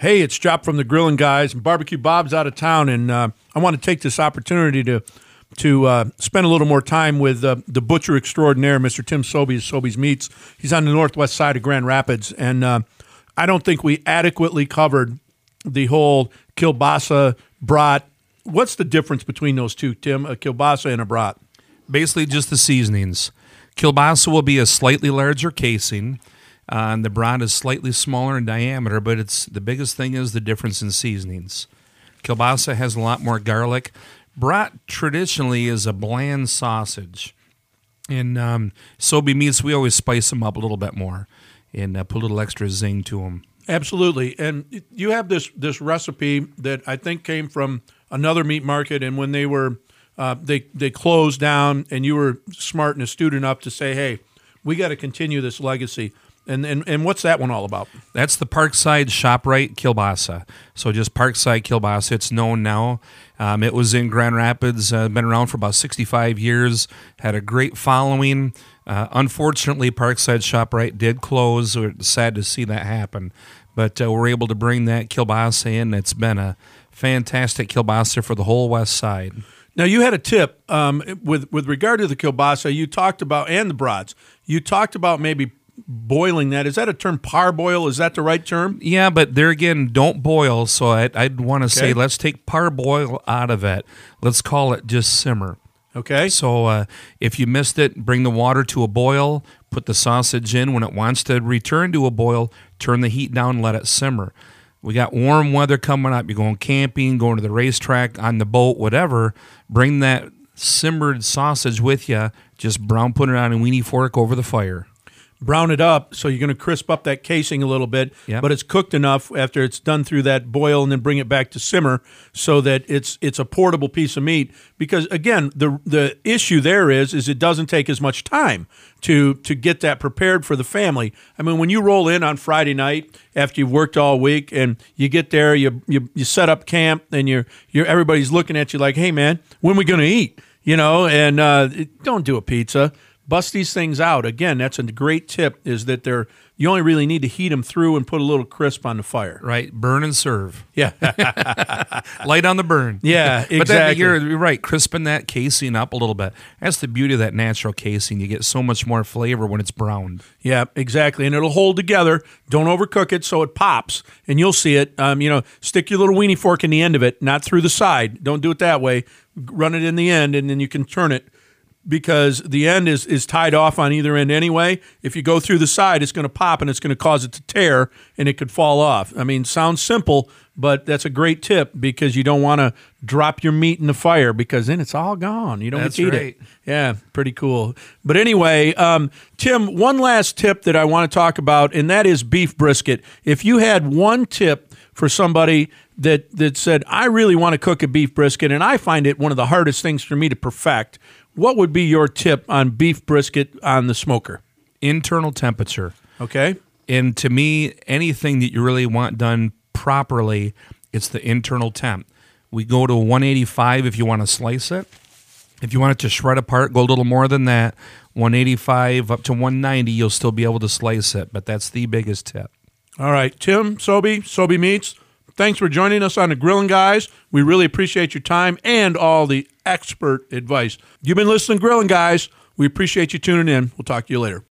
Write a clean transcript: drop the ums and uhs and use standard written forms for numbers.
Hey, it's Chop from the Grillin' Guys. Barbecue Bob's out of town, and I want to take this opportunity to spend a little more time with the butcher extraordinaire, Mr. Tim Sobey, Sobey's Meats. He's on the northwest side of Grand Rapids, and I don't think we adequately covered the whole kielbasa, brat. What's the difference between those two, Tim, a kielbasa and a brat? Basically just the seasonings. Kielbasa will be a slightly larger casing, and the brat is slightly smaller in diameter, but the biggest thing is the difference in seasonings. Kielbasa has a lot more garlic. Brat traditionally is a bland sausage. In Sobey Meats, we always spice them up a little bit more and put a little extra zing to them. Absolutely. And you have this recipe that I think came from another meat market, and when they were they closed down, and you were smart and astute enough to say, hey, we got to continue this legacy. And what's that one all about? That's the Parkside ShopRite kielbasa. So just Parkside kielbasa. It's known now. It was in Grand Rapids, been around for about 65 years, had a great following. Unfortunately, Parkside ShopRite did close. We're sad to see that happen. But we're able to bring that kielbasa in. It's been a fantastic kielbasa for the whole west side. Now, you had a tip with regard to the kielbasa. You talked about, and the brats, you talked about maybe boiling that. Is that a term, parboil? Is that the right term? Yeah, but there again, don't boil. So I'd want to say let's take parboil out of it. Let's call it just simmer. Okay. So if you missed it, bring the water to a boil, put the sausage in. When it wants to return to a boil, turn the heat down, let it simmer. We got warm weather coming up. You're going camping, going to the racetrack, on the boat, whatever. Bring that simmered sausage with you. Just put it on a weenie fork over the fire. Brown it up, so you're going to crisp up that casing a little bit, but it's cooked enough after it's done through that boil, and then bring it back to simmer so that it's a portable piece of meat. Because again, the issue there is it doesn't take as much time to get that prepared for the family. I mean, when you roll in on Friday night after you've worked all week, and you get there, you set up camp, and you're everybody's looking at you like, hey man, when are we going to eat? You know, and don't do a pizza. Bust these things out. Again, that's a great tip, is that you only really need to heat them through and put a little crisp on the fire. Right. Burn and serve. Yeah. Light on the burn. Yeah, exactly. But you're right. Crisping that casing up a little bit. That's the beauty of that natural casing. You get so much more flavor when it's browned. Yeah, exactly. And it'll hold together. Don't overcook it so it pops, and you'll see it. Stick your little weenie fork in the end of it, not through the side. Don't do it that way. Run it in the end, and then you can turn it, because the end is tied off on either end anyway. If you go through the side, it's going to pop, and it's going to cause it to tear, and it could fall off. I mean, sounds simple, but that's a great tip, because you don't want to drop your meat in the fire, because then it's all gone. You don't get to eat it. Yeah, pretty cool. But anyway, Tim, one last tip that I want to talk about, and that is beef brisket. If you had one tip for somebody that said, I really want to cook a beef brisket, and I find it one of the hardest things for me to perfect, what would be your tip on beef brisket on the smoker? Internal temperature. Okay. And to me, anything that you really want done properly, it's the internal temp. We go to 185 if you want to slice it. If you want it to shred apart, go a little more than that. 185 up to 190, you'll still be able to slice it, but that's the biggest tip. All right. Tim Sobey Meats, thanks for joining us on the Grillin' Guys. We really appreciate your time and all the expert advice. You've been listening to Grillin' Guys. We appreciate you tuning in. We'll talk to you later.